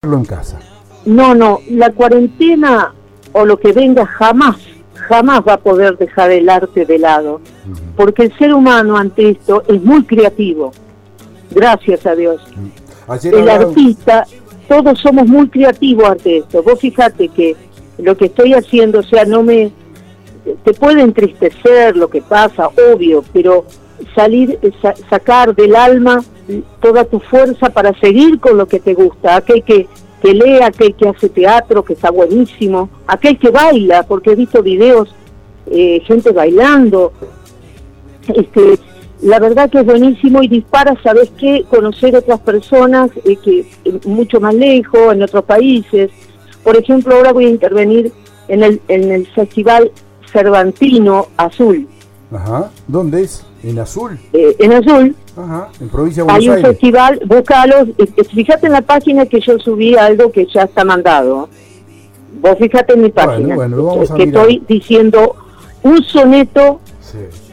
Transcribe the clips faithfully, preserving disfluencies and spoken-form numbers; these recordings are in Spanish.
hacerlo en casa. No, no, la cuarentena o lo que venga jamás, jamás va a poder dejar el arte de lado, uh-huh. porque el ser humano ante esto es muy creativo, gracias a Dios. Uh-huh. Ayer el hablaba... artista, todos somos muy creativos ante esto. Vos fíjate que lo que estoy haciendo, o sea, no me... te puede entristecer lo que pasa, obvio, pero salir, sa- sacar del alma toda tu fuerza para seguir con lo que te gusta, aquel que, que lee, aquel que hace teatro, que está buenísimo, aquel que baila, porque he visto videos, eh, gente bailando, este, la verdad que es buenísimo y dispara, ¿sabes qué? Conocer otras personas eh, que eh, mucho más lejos, en otros países. Por ejemplo, ahora voy a intervenir en el, en el Festival Cervantino Azul. Ajá, ¿dónde es? ¿En Azul? Eh, en Azul. Ajá, en Provincia de Buenos Hay un Aires. festival, búscalo, eh, fíjate en la página que yo subí algo que ya está mandado. Vos fíjate en mi página, bueno, bueno, vamos a que mirar. Estoy diciendo un soneto sí.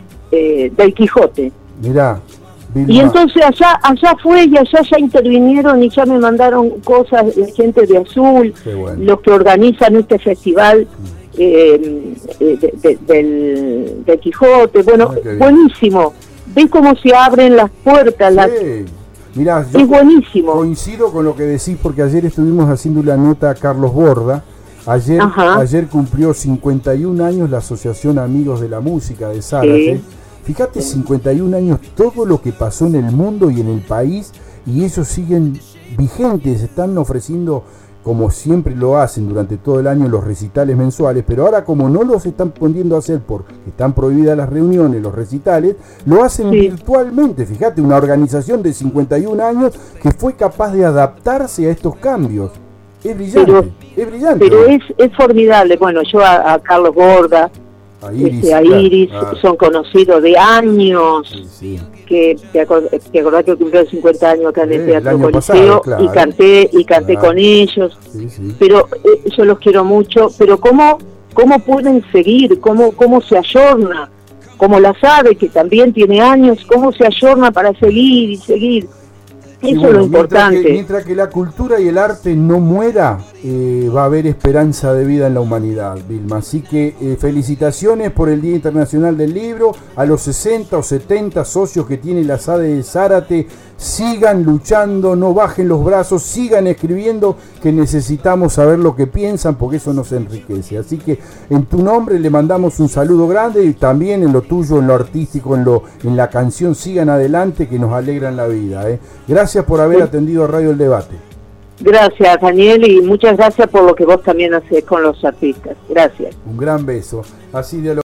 eh, del Quijote. Mirá, Vilma. Y entonces allá allá fue y allá ya intervinieron y ya me mandaron cosas la gente de Azul, bueno. los que organizan este festival. Mm. Eh, de, de, del, del Quijote, bueno, ah, buenísimo. ¿Ves cómo se abren las puertas? Sí. Las... Mirá, yo es buenísimo. Coincido con lo que decís porque ayer estuvimos haciendo la nota a Carlos Borda. Ayer, ayer cumplió cincuenta y un años la Asociación Amigos de la Música de Zárate. Sí. Fíjate, cincuenta y un años, todo lo que pasó en el mundo y en el país, y ellos siguen vigentes, están ofreciendo, como siempre lo hacen durante todo el año, los recitales mensuales, pero ahora como no los están poniendo a hacer porque están prohibidas las reuniones, los recitales, lo hacen sí. virtualmente. Fíjate, una organización de cincuenta y un años que fue capaz de adaptarse a estos cambios. Es brillante, pero, es brillante. Pero es, es formidable. Bueno, yo a, a Carlos Borda, a Iris, este, a Iris claro. ah. son conocidos de años. Sí, sí. Que te, acord, te acordás que cumplió cincuenta años acá en el sí, Teatro el Coliseo, claro. y canté y canté claro. con ellos, sí, sí. pero eh, yo los quiero mucho, pero cómo cómo pueden seguir, cómo cómo se ayorna, como la sabe que también tiene años, cómo se ayorna para seguir y seguir. Eso y bueno, es lo importante. Mientras que, mientras que la cultura y el arte no muera, eh, va a haber esperanza de vida en la humanidad, Vilma. Así que eh, felicitaciones por el Día Internacional del Libro. A los sesenta o setenta socios que tiene la SADE de Zárate, sigan luchando, no bajen los brazos, sigan escribiendo, que necesitamos saber lo que piensan, porque eso nos enriquece. Así que en tu nombre le mandamos un saludo grande, y también en lo tuyo, en lo artístico, en lo en la canción, sigan adelante, que nos alegran la vida. ¿eh? Gracias por haber atendido a Radio El Debate. Gracias, Daniel, y muchas gracias por lo que vos también haces con los artistas. Gracias. Un gran beso. Así de lo